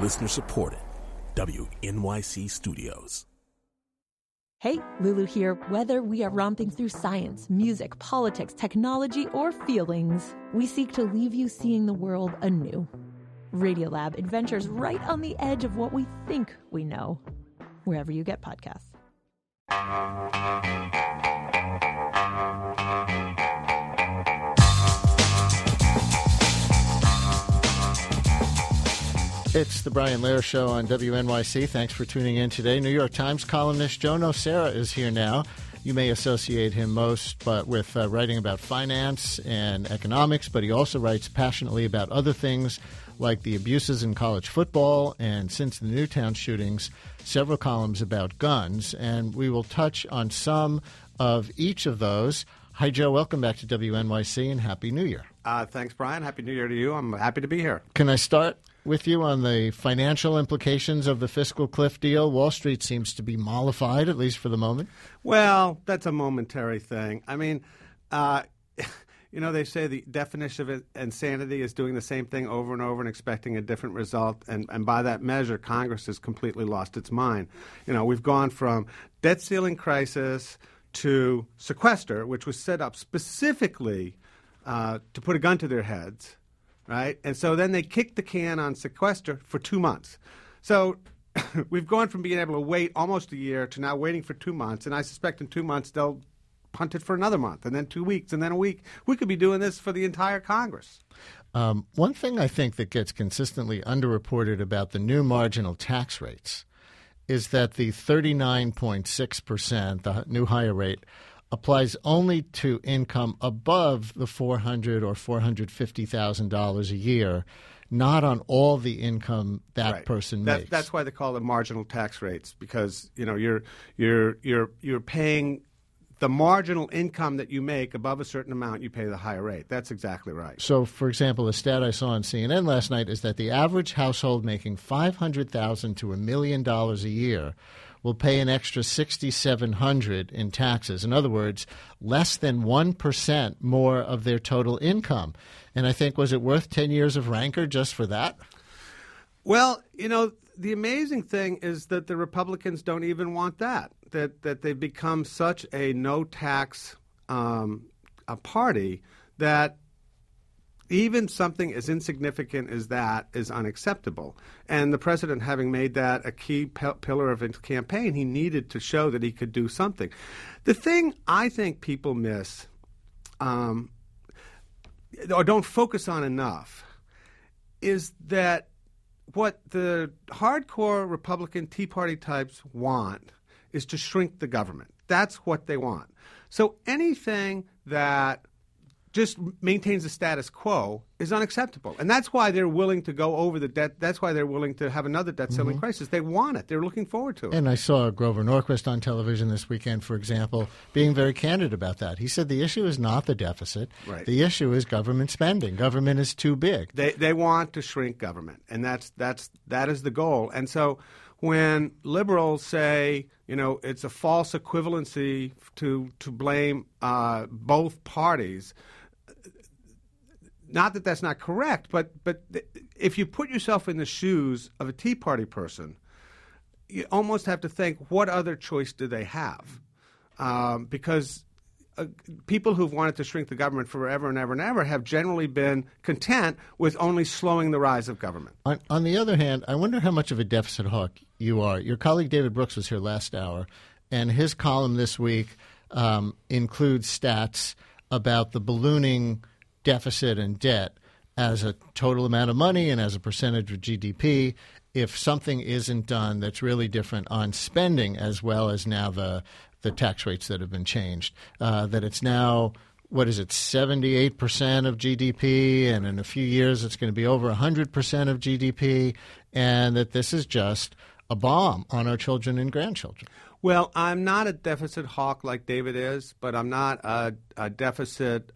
Listener supported. WNYC Studios. Hey, Lulu here. Whether we are romping through science, music, politics, technology, or feelings, we seek to leave you seeing the world anew. Radiolab adventures right on the edge of what we think we know, wherever you get podcasts. It's the Brian Lehrer Show on WNYC. Thanks for tuning in today. New York Times columnist Joe Nocera is here now. You may associate him most with writing about finance and economics, but he also writes passionately about other things like the abuses in college football and, since the Newtown shootings, several columns about guns. And we will touch on some of each of those. Hi, Joe. Welcome back to WNYC and Happy New Year. Thanks, Brian. Happy New Year to you. I'm happy to be here. Can I start with you on the financial implications of the fiscal cliff deal? Wall Street seems to be mollified, at least for the moment. Well, that's a momentary thing. I mean, they say the definition of insanity is doing the same thing over and over and expecting a different result. And by that measure, Congress has completely lost its mind. We've gone from debt ceiling crisis to sequester, which was set up specifically to put a gun to their heads. Right? And so then they kicked the can on sequester for 2 months. So we've gone from being able to wait almost a year to now waiting for 2 months. And I suspect in 2 months they'll punt it for another month, and then 2 weeks, and then a week. We could be doing this for the entire Congress. One thing I think that gets consistently underreported about the new marginal tax rates is that the 39.6%, the new higher rate, applies only to income above the $400,000 or $450,000 a year, not on all the income that person makes. That's why they call them marginal tax rates, because you're paying the marginal income that you make above a certain amount. You pay the higher rate. That's exactly right. So, for example, a stat I saw on CNN last night is that the average household making $500,000 to $1 million a year will pay an extra $6,700 in taxes. In other words, less than 1% more of their total income. And I think, was it worth 10 years of rancor just for that? Well, the amazing thing is that the Republicans don't even want that they've become such a no-tax a party that even something as insignificant as that is unacceptable. And the president, having made that a key pillar of his campaign, he needed to show that he could do something. The thing I think people miss or don't focus on enough is that what the hardcore Republican Tea Party types want is to shrink the government. That's what they want. So anything that just maintains the status quo is unacceptable. And that's why they're willing to go over the debt. That's why they're willing to have another debt ceiling crisis. They want it. They're looking forward to it. And I saw Grover Norquist on television this weekend, for example, being very candid about that. He said the issue is not the deficit. Right. The issue is government spending. Government is too big. They want to shrink government, and that is the goal. And so when liberals say, it's a false equivalency to blame both parties, not that that's not correct, but if you put yourself in the shoes of a Tea Party person, you almost have to think, what other choice do they have? Because people who've wanted to shrink the government forever and ever and ever have generally been content with only slowing the rise of government. On the other hand, I wonder how much of a deficit hawk you are. Your colleague David Brooks was here last hour, and his column this week includes stats about the ballooning deficit and debt as a total amount of money and as a percentage of GDP if something isn't done that's really different on spending, as well as now the tax rates that have been changed, that it's now, 78% of GDP, and in a few years it's going to be over 100% of GDP, and that this is just a bomb on our children and grandchildren. Well, I'm not a deficit hawk like David is, but I'm not a deficit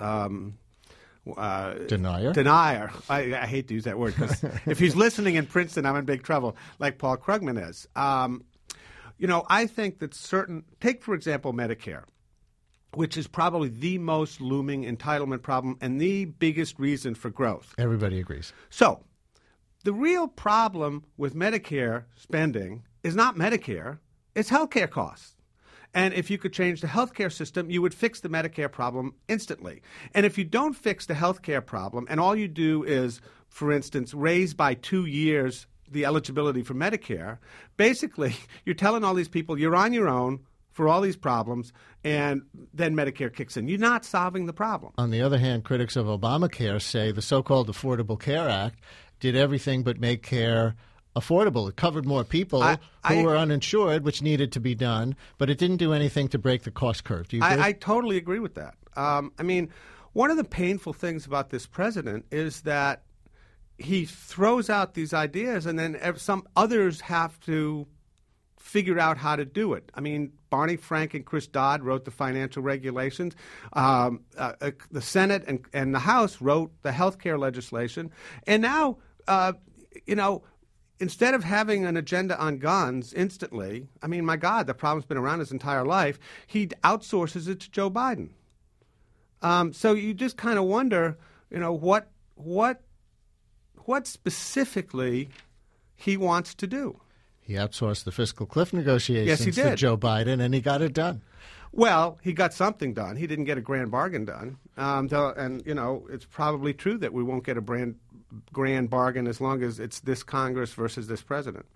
Denier. I hate to use that word because if he's listening in Princeton, I'm in big trouble, like Paul Krugman is. I think that take, for example, Medicare, which is probably the most looming entitlement problem and the biggest reason for growth. Everybody agrees. So the real problem with Medicare spending is not Medicare, it's healthcare costs. And if you could change the healthcare system, you would fix the Medicare problem instantly. And if you don't fix the healthcare problem, and all you do is, for instance, raise by 2 years the eligibility for Medicare, basically you're telling all these people you're on your own for all these problems, and then Medicare kicks in. You're not solving the problem. On the other hand, critics of Obamacare say the so-called Affordable Care Act did everything but make care affordable. It covered more people who were uninsured, which needed to be done, but it didn't do anything to break the cost curve. Do you agree? I totally agree with that. I mean, one of the painful things about this president is that he throws out these ideas and then some others have to figure out how to do it. I mean, Barney Frank and Chris Dodd wrote the financial regulations. The Senate and the House wrote the health care legislation. And now, instead of having an agenda on guns instantly, I mean, my God, the problem's been around his entire life, he outsources it to Joe Biden. So you just kind of wonder, what specifically he wants to do. He outsourced the fiscal cliff negotiations Yes, he did. to Joe Biden, and he got it done. Well, he got something done. He didn't get a grand bargain done. It's probably true that we won't get a grand bargain as long as it's this Congress versus this president.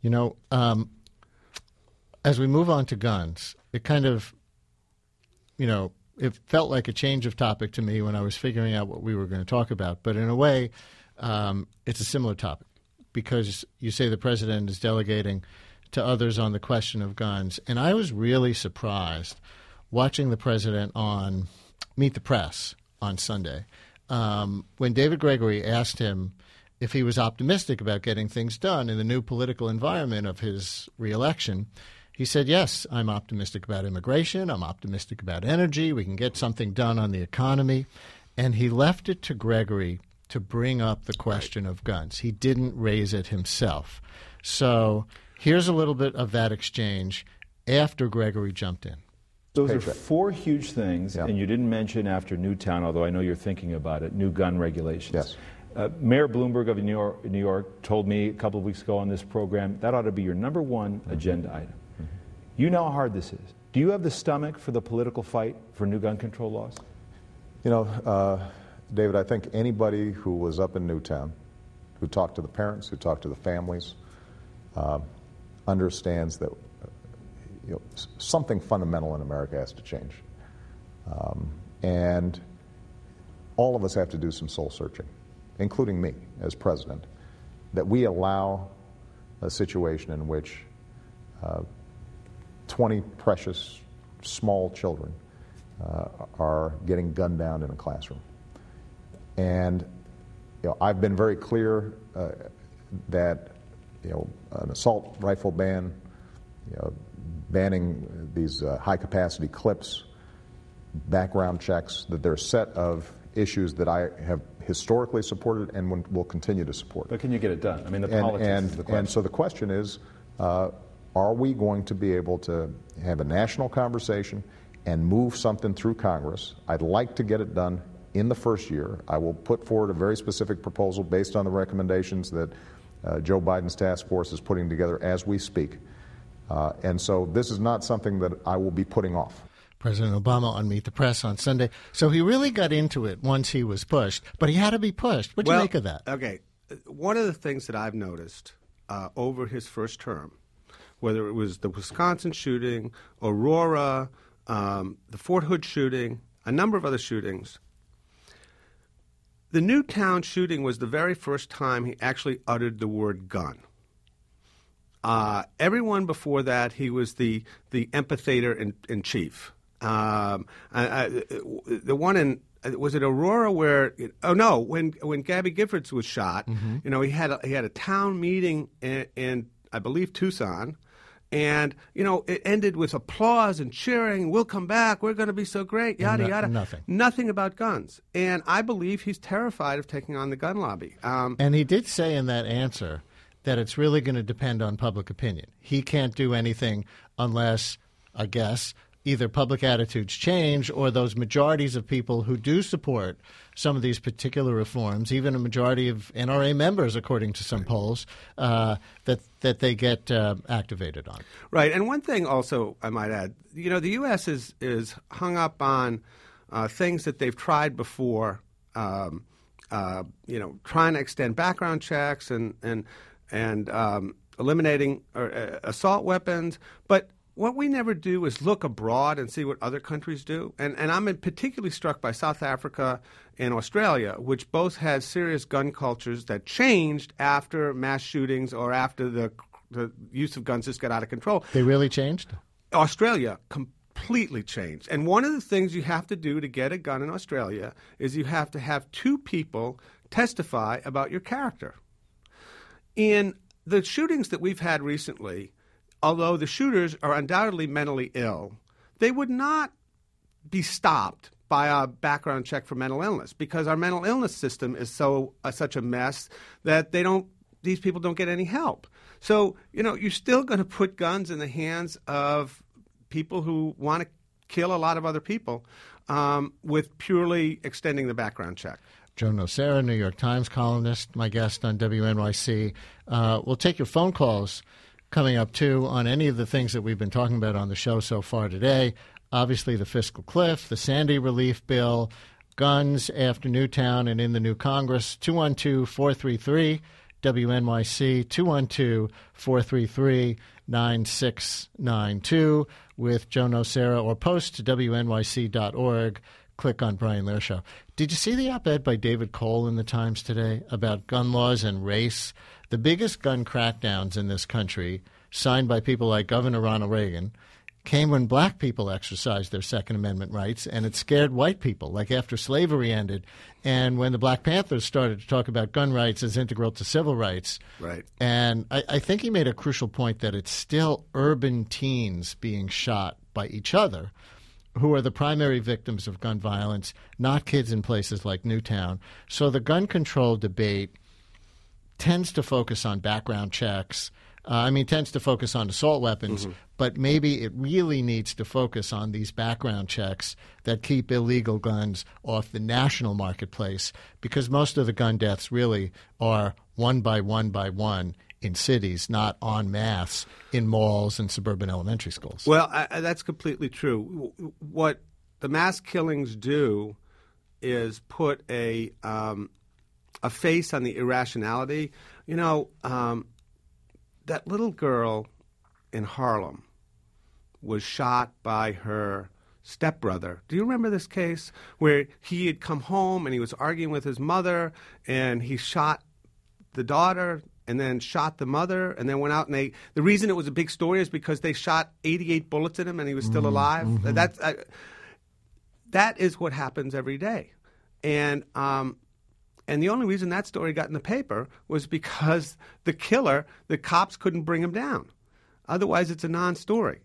As we move on to guns, it kind of, it felt like a change of topic to me when I was figuring out what we were going to talk about. But in a way, it's a similar topic because you say the president is delegating to others on the question of guns. And I was really surprised watching the president on Meet the Press on Sunday when David Gregory asked him if he was optimistic about getting things done in the new political environment of his reelection. He said, yes, I'm optimistic about immigration. I'm optimistic about energy. We can get something done on the economy. And he left it to Gregory to bring up the question of guns. He didn't raise it himself. So here's a little bit of that exchange after Gregory jumped in. Those are four huge things, and you didn't mention after Newtown, although I know you're thinking about it, new gun regulations. Yes. Mayor Bloomberg of New York told me a couple of weeks ago on this program that ought to be your number one agenda item. Mm-hmm. You know how hard this is. Do you have the stomach for the political fight for new gun control laws? David, I think anybody who was up in Newtown, who talked to the parents, who talked to the families, understands that something fundamental in America has to change. And all of us have to do some soul searching, including me as president, that we allow a situation in which 20 precious small children are getting gunned down in a classroom. And I've been very clear that an assault rifle ban, banning these high-capacity clips, background checks, that there are a set of issues that I have historically supported and will continue to support. But can you get it done? I mean, the politics is the question. And so the question is, are we going to be able to have a national conversation and move something through Congress? I'd like to get it done in the first year. I will put forward a very specific proposal based on the recommendations that Joe Biden's task force is putting together as we speak. And so this is not something that I will be putting off. President Obama on Meet the Press on Sunday. So he really got into it once he was pushed, but he had to be pushed. What do you make of that? Okay. One of the things that I've noticed over his first term, whether it was the Wisconsin shooting, Aurora, the Fort Hood shooting, a number of other shootings, the Newtown shooting was the very first time he actually uttered the word gun. Everyone before that, he was the empathator in chief. The one in, was it Aurora where? When Gabby Giffords was shot, he had a town meeting in I believe Tucson, and it ended with applause and cheering. We'll come back. We're going to be so great. Yada yada. Nothing about guns. And I believe he's terrified of taking on the gun lobby. And he did say in that answer that it's really going to depend on public opinion. He can't do anything unless, I guess, either public attitudes change or those majorities of people who do support some of these particular reforms, even a majority of NRA members, according to some polls, that they get activated on. Right. And one thing also I might add, the U.S. is hung up on things that they've tried before, trying to extend background checks and eliminating assault weapons. But what we never do is look abroad and see what other countries do. And I'm particularly struck by South Africa and Australia, which both had serious gun cultures that changed after mass shootings or after the use of guns just got out of control. They really changed? Australia completely changed. And one of the things you have to do to get a gun in Australia is you have to have two people testify about your character. In the shootings that we've had recently, although the shooters are undoubtedly mentally ill, they would not be stopped by a background check for mental illness because our mental illness system is such a mess that these people don't get any help. So, you're still going to put guns in the hands of people who want to kill a lot of other people with purely extending the background check. Joe Nocera, New York Times columnist, my guest on WNYC. We'll take your phone calls coming up, too, on any of the things that we've been talking about on the show so far today. Obviously, the fiscal cliff, the Sandy relief bill, guns after Newtown and in the new Congress. 212-433 WNYC, 212-433-9692 with Joe Nocera, or post to WNYC.org. Click on Brian Lehrer Show. Did you see the op-ed by David Cole in the Times today about gun laws and race? The biggest gun crackdowns in this country, signed by people like Governor Ronald Reagan, came when black people exercised their Second Amendment rights, and it scared white people, like after slavery ended, and when the Black Panthers started to talk about gun rights as integral to civil rights. Right. And I think he made a crucial point that it's still urban teens being shot by each other who are the primary victims of gun violence, not kids in places like Newtown. So the gun control debate tends to focus on background checks, tends to focus on assault weapons, but maybe it really needs to focus on these background checks that keep illegal guns off the national marketplace, because most of the gun deaths really are one by one in cities, not en masse in malls and suburban elementary schools. Well, that's completely true. What the mass killings do is put a face on the irrationality. That little girl in Harlem was shot by her stepbrother. Do you remember this case where he had come home and he was arguing with his mother and he shot the daughter and then shot the mother and then went out and the reason it was a big story is because they shot 88 bullets in him and he was still alive. Mm-hmm. That is what happens every day. And the only reason that story got in the paper was because the killer, the cops couldn't bring him down. Otherwise, it's a non-story.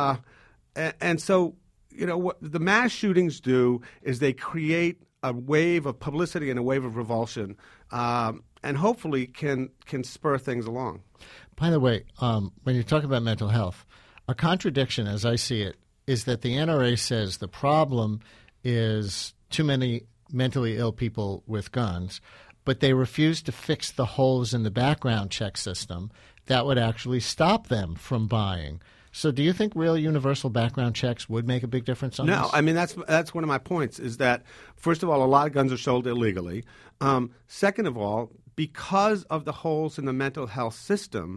And so, what the mass shootings do is they create a wave of publicity and a wave of revulsion, and hopefully can spur things along. By the way, when you talk about mental health, a contradiction, as I see it, is that the NRA says the problem is too many mentally ill people with guns, but they refuse to fix the holes in the background check system that would actually stop them from buying. So do you think real universal background checks would make a big difference on this? No, that's one of my points is that, first of all, a lot of guns are sold illegally. Second of all, because of the holes in the mental health system,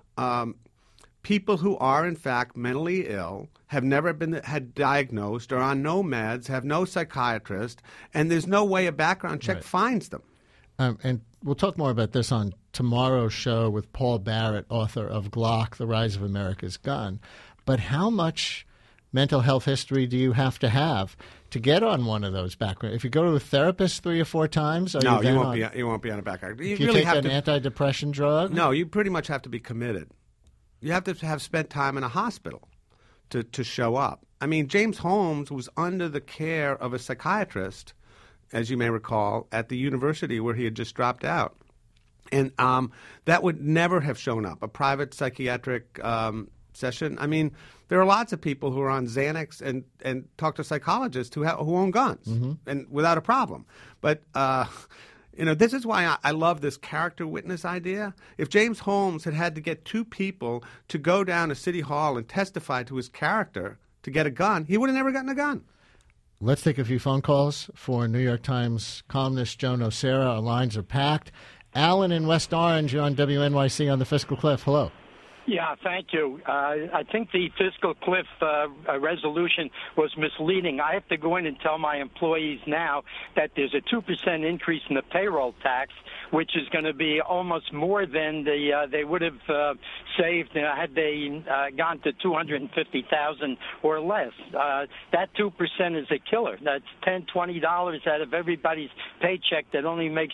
people who are, in fact, mentally ill have never had diagnosed, are on no meds, have no psychiatrist, and there's no way a background check finds them. And we'll talk more about this on tomorrow's show with Paul Barrett, author of Glock, The Rise of America's Gun. But how much mental health history do you have to get on one of those background? If you go to a therapist 3 or 4 times, you won't be on a background. You if really you take an antidepressant drug? No, you pretty much have to be committed. You have to have spent time in a hospital to show up. I mean, James Holmes was under the care of a psychiatrist, as you may recall, at the university where he had just dropped out. And that would never have shown up. A private psychiatric session. I mean, there are lots of people who are on Xanax and talk to psychologists who own guns and without a problem. But this is why I love this character witness idea. If James Holmes had to get two people to go down to City Hall and testify to his character to get a gun, he would have never gotten a gun. Let's take a few phone calls for New York Times columnist Joe Nocera. Our lines are packed. Alan in West Orange, you're on WNYC on the Fiscal Cliff. Hello. Yeah, thank you. I think the fiscal cliff resolution was misleading. I have to go in and tell my employees now that there's a 2% increase in the payroll tax, which is going to be almost more than they would have saved had they gone to $250,000 or less. That 2% is a killer. That's $10-20 out of everybody's paycheck that only makes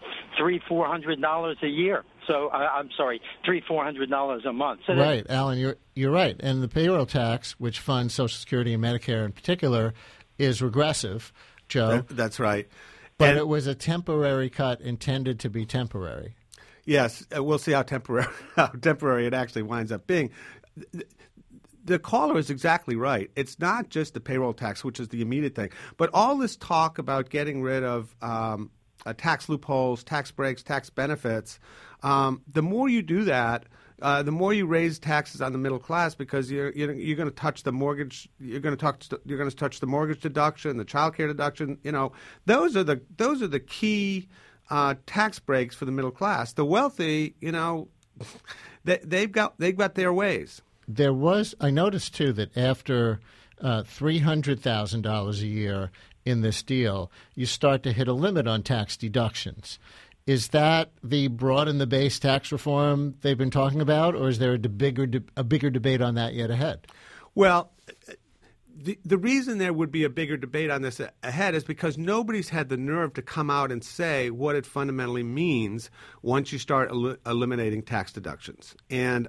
$300-400 a year. So I'm sorry, $300-400 a month. So right, Alan, you're right. And the payroll tax, which funds Social Security and Medicare in particular, is regressive, Joe. That's right. But it was a temporary cut intended to be temporary. Yes, we'll see how temporary it actually winds up being. The caller is exactly right. It's not just the payroll tax, which is the immediate thing, but all this talk about getting rid of tax loopholes, tax breaks, tax benefits. The more you do that, the more you raise taxes on the middle class because you're going to touch the mortgage. You're going to touch the mortgage deduction, the child care deduction. Those are the key tax breaks for the middle class. The wealthy, they've got their ways. I noticed too that after $300,000 a year in this deal, you start to hit a limit on tax deductions. Is that the broaden the base tax reform they've been talking about, or is there a bigger debate on that yet ahead? Well, the reason there would be a bigger debate on this ahead is because nobody's had the nerve to come out and say what it fundamentally means once you start eliminating tax deductions. And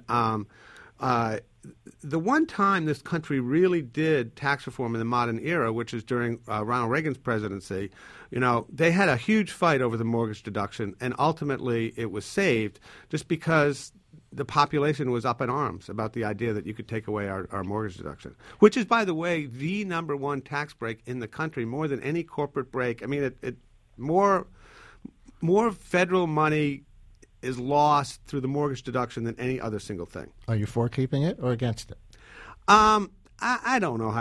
the one time this country really did tax reform in the modern era, which is during Ronald Reagan's presidency, they had a huge fight over the mortgage deduction, and ultimately it was saved just because the population was up in arms about the idea that you could take away our mortgage deduction, which is, by the way, the number one tax break in the country, more than any corporate break. I mean, more federal money is lost through the mortgage deduction than any other single thing. Are you for keeping it or against it? I don't know how.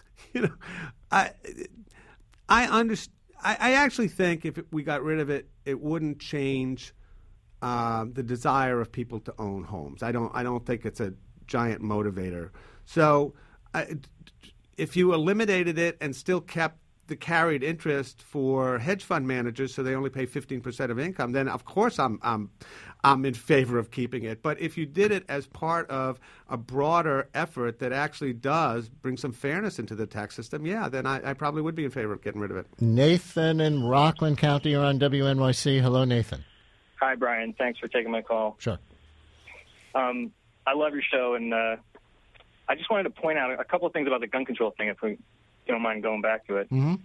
I understand. I actually think if we got rid of it, it wouldn't change the desire of people to own homes. I don't think it's a giant motivator. So, if you eliminated it and still kept the carried interest for hedge fund managers, so they only pay 15% of income, then of course I'm in favor of keeping it. But if you did it as part of a broader effort that actually does bring some fairness into the tax system, yeah, then I probably would be in favor of getting rid of it. Nathan in Rockland County, are on WNYC. Hello, Nathan. Hi, Brian. Thanks for taking my call. Sure. I love your show, and I just wanted to point out a couple of things about the gun control thing, if we don't mind going back to it. Mm-hmm.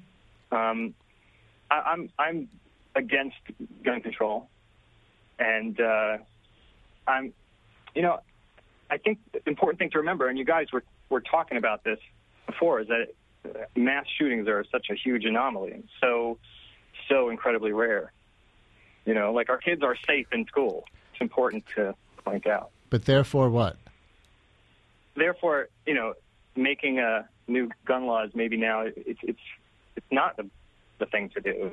I'm against gun control, and I think the important thing to remember, and you guys were talking about this before, is that mass shootings are such a huge anomaly and so incredibly rare. Like our kids are safe in school. It's important to point out. But therefore what? Therefore, making new gun laws maybe now it's not the thing to do.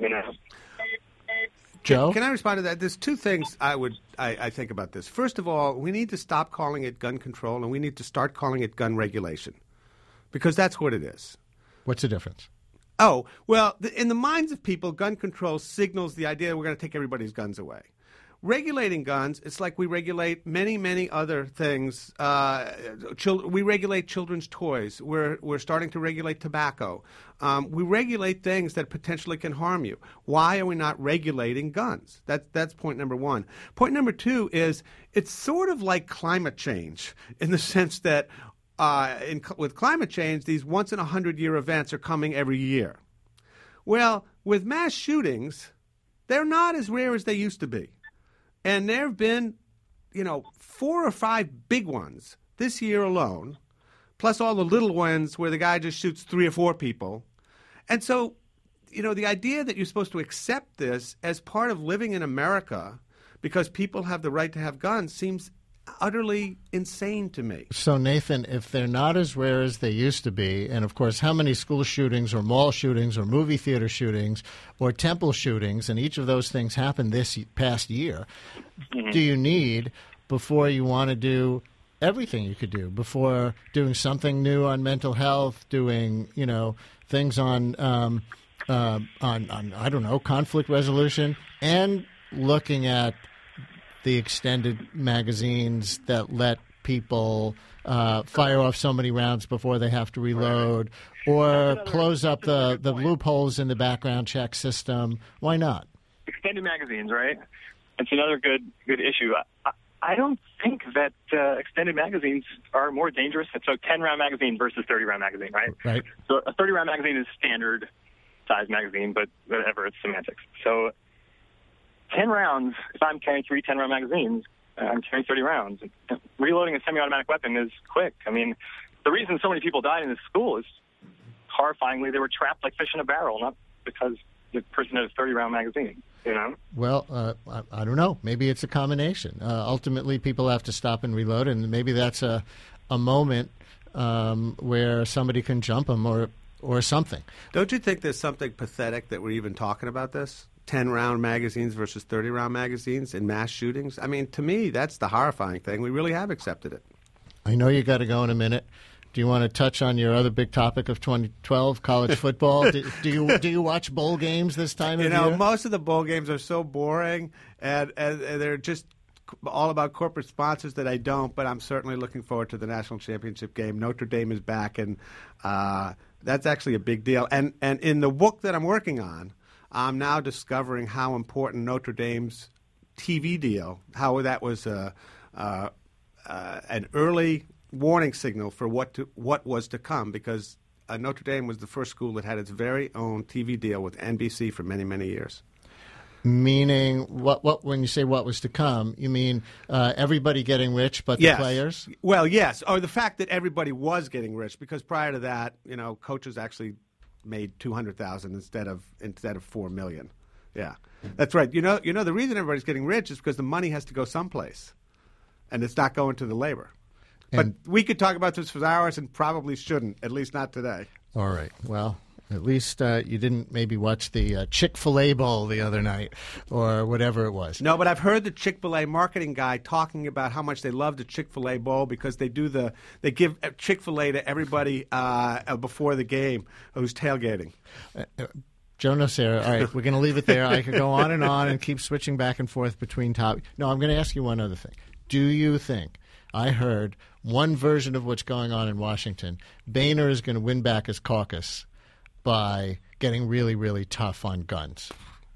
Joe? Can I respond to that? There's two things I think about this. First of all, we need to stop calling it gun control, and we need to start calling it gun regulation, because that's what it is. What's the difference? Oh, well, in the minds of people, gun control signals the idea that we're going to take everybody's guns away. Regulating guns, it's like we regulate many, many other things. We regulate children's toys. We're starting to regulate tobacco. We regulate things that potentially can harm you. Why are we not regulating guns? That's point number one. Point number two is it's sort of like climate change in the sense that with climate change, these once-in-a-100-year events are coming every year. Well, with mass shootings, they're not as rare as they used to be. And there have been, 4 or 5 big ones this year alone, plus all the little ones where the guy just shoots 3 or 4 people. And so, the idea that you're supposed to accept this as part of living in America because people have the right to have guns seems utterly insane to me. So, Nathan, if they're not as rare as they used to be, and of course, how many school shootings or mall shootings or movie theater shootings or temple shootings, and each of those things happened this past year, do you need before you want to do everything you could do, before doing something new on mental health, doing, things on I don't know, conflict resolution, and looking at the extended magazines that let people fire off so many rounds before they have to reload, or close up the loopholes in the background check system. Why not? Extended magazines, right? It's another good issue. I don't think that extended magazines are more dangerous. So 10-round magazine versus 30-round magazine, right? Right. So a 30-round magazine is standard size magazine, but whatever, it's semantics. So 10 rounds, if I'm carrying 3 10-round magazines, I'm carrying 30 rounds. Reloading a semi-automatic weapon is quick. I mean, the reason so many people died in this school is, horrifyingly, they were trapped like fish in a barrel, not because the person had a 30-round magazine, Well, I don't know. Maybe it's a combination. Ultimately, people have to stop and reload, and maybe that's a moment where somebody can jump them or something. Don't you think there's something pathetic that we're even talking about this? 10-round magazines versus 30-round magazines in mass shootings? I mean, to me, that's the horrifying thing. We really have accepted it. I know you got to go in a minute. Do you want to touch on your other big topic of 2012, college football? do you watch bowl games this time of year? Most of the bowl games are so boring, and they're just all about corporate sponsors that I don't, but I'm certainly looking forward to the national championship game. Notre Dame is back, and that's actually a big deal. And in the book that I'm working on, I'm now discovering how important Notre Dame's TV deal, how that was an early warning signal for what was to come, because Notre Dame was the first school that had its very own TV deal with NBC for many, many years. Meaning, what? When you say what was to come, you mean everybody getting rich, but the players? Well, yes, or the fact that everybody was getting rich, because prior to that, coaches actually made $200,000 instead of $4 million. Yeah, that's right. The reason everybody's getting rich is because the money has to go someplace, and it's not going to the labor. But we could talk about this for hours and probably shouldn't, at least not today. All right. Well, at least you didn't maybe watch the Chick-fil-A Bowl the other night or whatever it was. No, but I've heard the Chick-fil-A marketing guy talking about how much they love the Chick-fil-A Bowl because they give Chick-fil-A to everybody before the game who's tailgating. Joe Nocera, all right, we're going to leave it there. I could go on and keep switching back and forth between topics. No, I'm going to ask you one other thing. Do you think, I heard one version of what's going on in Washington, Boehner is going to win back his caucus by getting really, really tough on guns?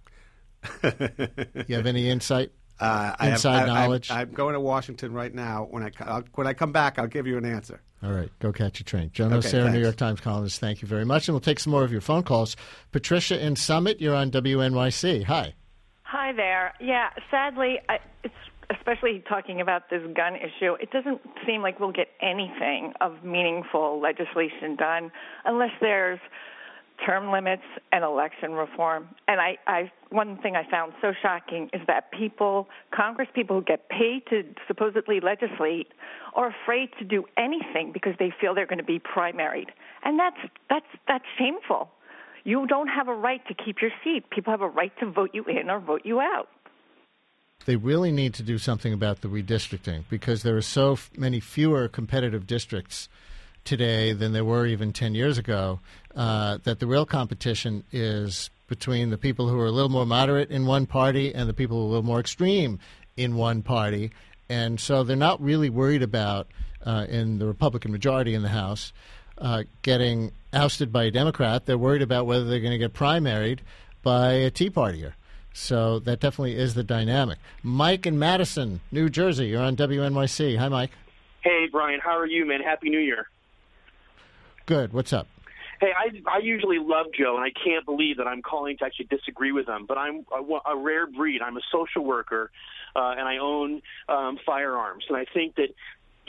You have any insight? Inside knowledge? I'm going to Washington right now. When I come back, I'll give you an answer. All right. Go catch a train. Joe Nocera, New York Times columnist, thank you very much. And we'll take some more of your phone calls. Patricia in Summit, you're on WNYC. Hi. Hi there. Yeah, sadly, it's especially talking about this gun issue, it doesn't seem like we'll get anything of meaningful legislation done unless there's term limits and election reform. And one thing I found so shocking is that Congress people who get paid to supposedly legislate are afraid to do anything because they feel they're going to be primaried. And that's shameful. You don't have a right to keep your seat. People have a right to vote you in or vote you out. They really need to do something about the redistricting because there are so many fewer competitive districts today than there were even 10 years ago, that the real competition is between the people who are a little more moderate in one party and the people who are a little more extreme in one party. And so they're not really worried about, in the Republican majority in the House, getting ousted by a Democrat. They're worried about whether they're going to get primaried by a Tea Partier. So that definitely is the dynamic. Mike in Madison, New Jersey, you're on WNYC. Hi, Mike. Hey, Brian. How are you, man? Happy New Year. Good. What's up? Hey, I usually love Joe, and I can't believe that I'm calling to actually disagree with him. But I'm a rare breed. I'm a social worker, and I own firearms. And I think that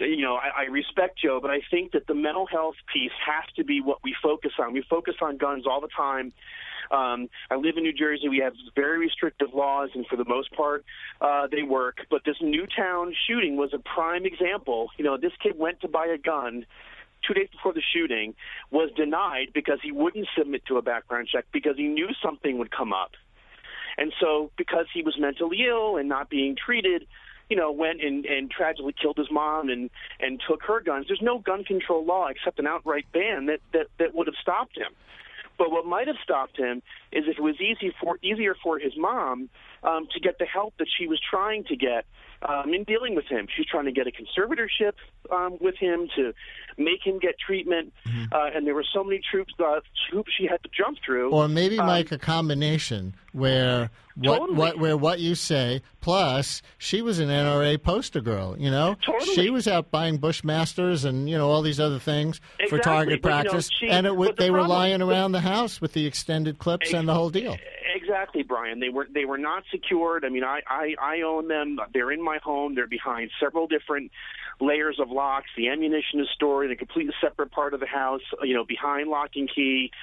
I respect Joe, but I think that the mental health piece has to be what we focus on. We focus on guns all the time. I live in New Jersey. We have very restrictive laws, and for the most part, they work. But this Newtown shooting was a prime example. This kid went to buy a gun 2 days before the shooting, was denied because he wouldn't submit to a background check because he knew something would come up. And so because he was mentally ill and not being treated, went and tragically killed his mom and took her guns. There's no gun control law except an outright ban that would have stopped him. But what might have stopped him is if it was easier for his mom to get the help that she was trying to get in dealing with him. She's trying to get a conservatorship with him to make him get treatment, and there were so many hoops she had to jump through. Or maybe, Mike, a combination where what you say, plus she was an NRA poster girl, Totally. She was out buying Bushmasters and, all these other things for target practice, and they were lying around the house with the extended clips and the whole deal. Exactly, Brian. They were not secured. I mean, I own them. They're in my home. They're behind several different layers of locks. The ammunition is stored in a completely separate part of the house, behind lock and key,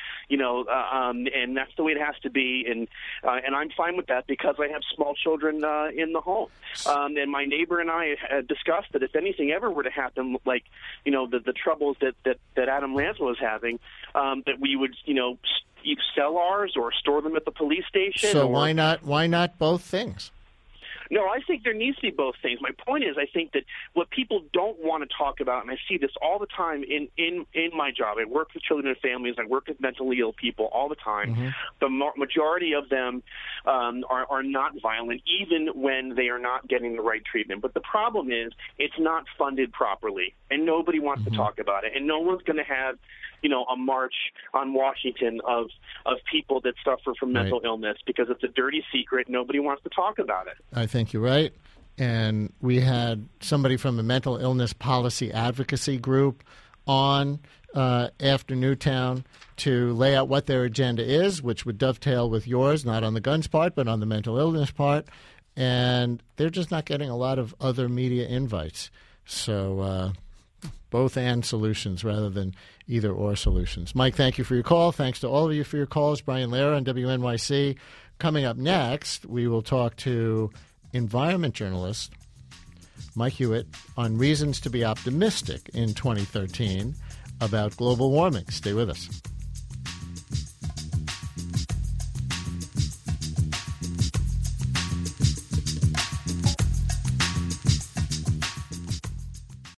and that's the way it has to be. And I'm fine with that because I have small children in the home. And my neighbor and I had discussed that if anything ever were to happen, like, the troubles that Adam Lanza was having, that we would, either sell ours or store them at the police station. So why not both things? No, I think there needs to be both things. My point is, I think that what people don't want to talk about, and I see this all the time in my job. I work with children and families. I work with mentally ill people all the time. Mm-hmm. The majority of them are not violent, even when they are not getting the right treatment. But the problem is it's not funded properly, and nobody wants to talk about it. And no one's going to have a march on Washington of people that suffer from mental illness because it's a dirty secret. Nobody wants to talk about it. I think you're right. And we had somebody from a mental illness policy advocacy group on after Newtown to lay out what their agenda is, which would dovetail with yours, not on the guns part, but on the mental illness part. And they're just not getting a lot of other media invites. So both and solutions rather than either or solutions. Mike, thank you for your call. Thanks to all of you for your calls. Brian Lehrer on WNYC. Coming up next, we will talk to environment journalist Mike Hewitt on reasons to be optimistic in 2013 about global warming. Stay with us.